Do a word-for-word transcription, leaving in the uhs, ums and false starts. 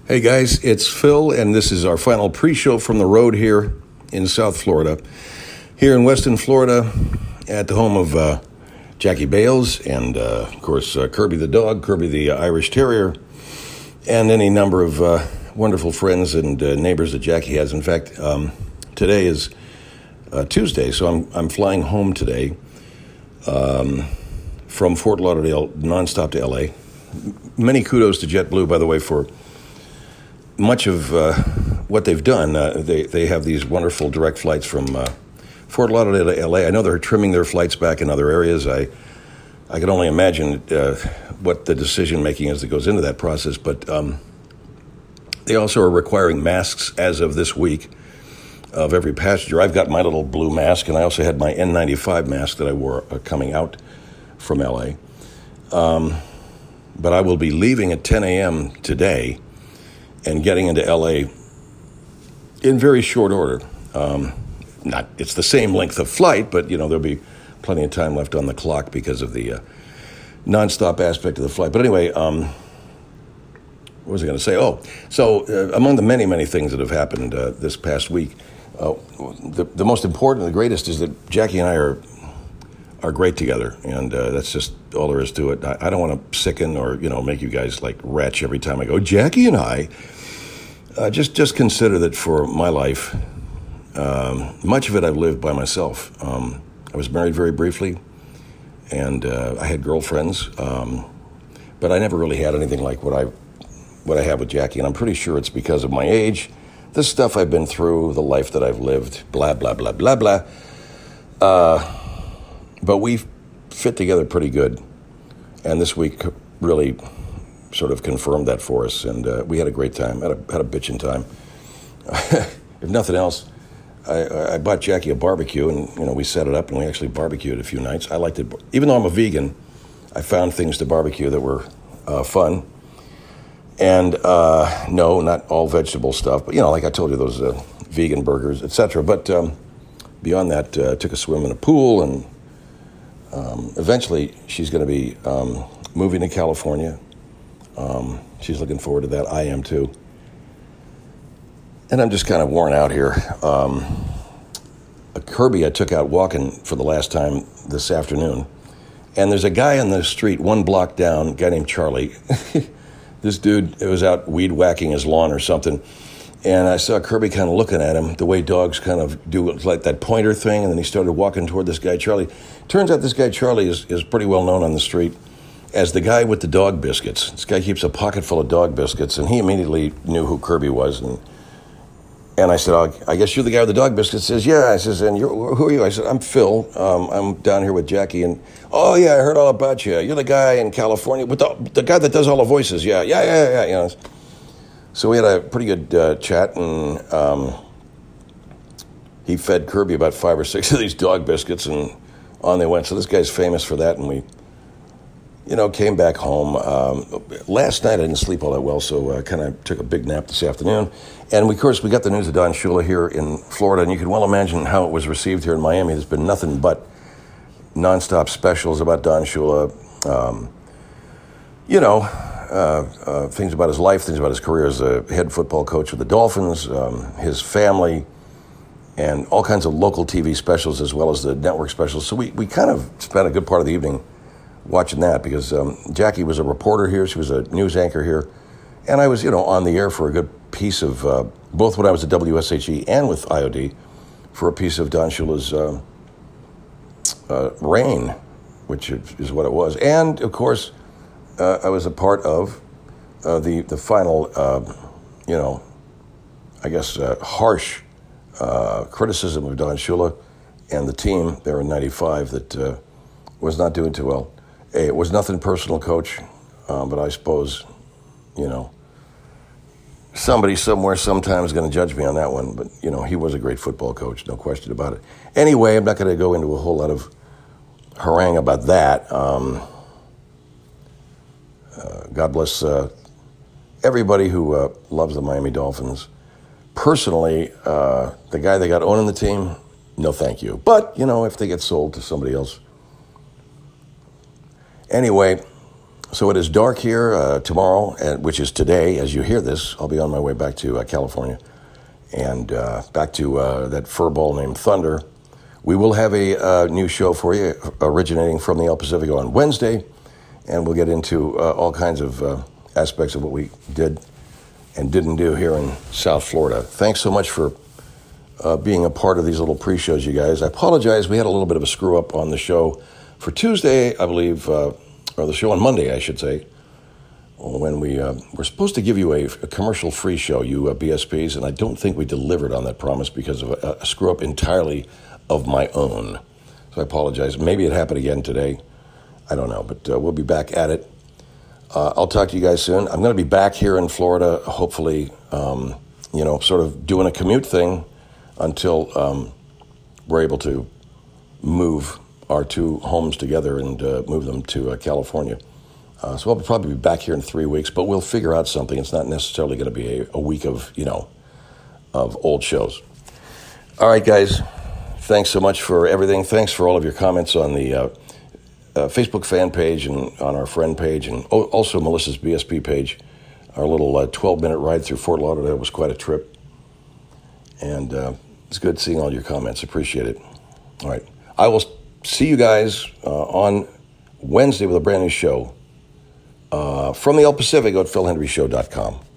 Hey guys, it's Phil, and this is our final pre-show from the road here in South Florida. Here in Weston, Florida, at the home of uh, Jackie Bales and, uh, of course, uh, Kirby the dog, Kirby the uh, Irish Terrier, and any number of uh, wonderful friends and uh, neighbors that Jackie has. In fact, um, today is uh, Tuesday, so I'm I'm flying home today um, from Fort Lauderdale, nonstop to L A. Many kudos to JetBlue, by the way, for much of uh, what they've done. Uh, they they have these wonderful direct flights from uh, Fort Lauderdale to L A. I know they're trimming their flights back in other areas. I I can only imagine uh, what the decision making is that goes into that process. But um, they also are requiring masks as of this week of every passenger. I've got my little blue mask, and I also had my N ninety-five mask that I wore uh, coming out from L A. Um, but I will be leaving at ten a.m. today and getting into L A in very short order. Um, not, it's the same length of flight, but, you know, there'll be plenty of time left on the clock because of the uh, nonstop aspect of the flight. But anyway, um, what was I going to say? Oh, so uh, among the many, many things that have happened uh, this past week, uh, the, the most important, the greatest, is that Jackie and I are are great together, and uh, that's just all there is to it. I, I don't want to sicken or, you know, make you guys like retch every time I go, Jackie and I. Uh, just just consider that for my life, um, much of it I've lived by myself. Um, I was married very briefly, and uh, I had girlfriends, um, but I never really had anything like what I what I have with Jackie, and I'm pretty sure it's because of my age, the stuff I've been through, the life that I've lived, blah, blah, blah, blah, blah. Uh, but we fit together pretty good, and this week really sort of confirmed that for us, and uh, we had a great time, had a, had a bitchin' time. If nothing else, I, I bought Jackie a barbecue, and, you know, we set it up, and we actually barbecued a few nights. I liked it. Even though I'm a vegan, I found things to barbecue that were uh, fun. And uh, no, not all vegetable stuff, but, you know, like I told you, those uh, vegan burgers, et cetera. But um, beyond that, uh, took a swim in a pool, and um, eventually she's going to be um, moving to California. Um, she's looking forward to that. I am too. And I'm just kind of worn out here. Um, a Kirby I took out walking for the last time this afternoon. And there's a guy on the street one block down, a guy named Charlie. This dude was out weed whacking his lawn or something. And I saw Kirby kind of looking at him the way dogs kind of do, like that pointer thing. And then he started walking toward this guy, Charlie. Turns out this guy, Charlie, is, is pretty well known on the street as the guy with the dog biscuits. This guy keeps a pocket full of dog biscuits, and he immediately knew who Kirby was. And and I said, oh, I guess you're the guy with the dog biscuits. He says, yeah. I says, and you're, who are you? I said, I'm Phil. Um, I'm down here with Jackie. And, oh, yeah, I heard all about you. You're the guy in California, with the, the guy that does all the voices. Yeah, yeah, yeah, yeah. You know. So we had a pretty good uh, chat, and um, he fed Kirby about five or six of these dog biscuits, and on they went. So this guy's famous for that, and we, you know, came back home. Um, last night I didn't sleep all that well, so I kind of took a big nap this afternoon. And, we, of course, we got the news of Don Shula here in Florida, and you can well imagine how it was received here in Miami. There's been nothing but nonstop specials about Don Shula. Um, you know, uh, uh, things about his life, things about his career as a head football coach with the Dolphins, um, his family, and all kinds of local T V specials as well as the network specials. So we, we kind of spent a good part of the evening watching that because um, Jackie was a reporter here. She was a news anchor here. And I was, you know, on the air for a good piece of, uh, both when I was at W S H E and with I O D, for a piece of Don Shula's uh, uh, reign, which is what it was. And, of course, uh, I was a part of uh, the, the final, uh, you know, I guess, uh, harsh uh, criticism of Don Shula and the team there in ninety-five that uh, was not doing too well. Hey, it was nothing personal, Coach, uh, but I suppose, you know, somebody somewhere sometime is going to judge me on that one. But, you know, he was a great football coach, no question about it. Anyway, I'm not going to go into a whole lot of harangue about that. Um, uh, God bless uh, everybody who uh, loves the Miami Dolphins. Personally, uh, the guy they got owning the team, no thank you. But, you know, if they get sold to somebody else. Anyway, So it is dark here uh, tomorrow, uh, which is today. As you hear this, I'll be on my way back to uh, California and uh, back to uh, that furball named Thunder. We will have a uh, new show for you originating from the El Pacifico on Wednesday, and we'll get into uh, all kinds of uh, aspects of what we did and didn't do here in South Florida. Thanks so much for uh, being a part of these little pre-shows, you guys. I apologize. We had a little bit of a screw-up on the show for Tuesday, I believe, uh, or the show on Monday, I should say, when we uh, were supposed to give you a, a commercial-free show, you uh, B S Ps, and I don't think we delivered on that promise because of a, a screw-up entirely of my own. So I apologize. Maybe it happened again today. I don't know, but uh, we'll be back at it. Uh, I'll talk to you guys soon. I'm going to be back here in Florida, hopefully, um, you know, sort of doing a commute thing until um, we're able to move our two homes together and uh, move them to uh, California. Uh, so I'll probably be back here in three weeks, but we'll figure out something. It's not necessarily going to be a, a week of, you know, of old shows. All right, guys. Thanks so much for everything. Thanks for all of your comments on the uh, uh, Facebook fan page and on our friend page, and also Melissa's B S P page. Our little uh, twelve-minute ride through Fort Lauderdale was quite a trip. And uh, it's good seeing all your comments. Appreciate it. All right. I will see you guys uh, on Wednesday with a brand new show uh, from the El Pacifico at phil hendry show dot com.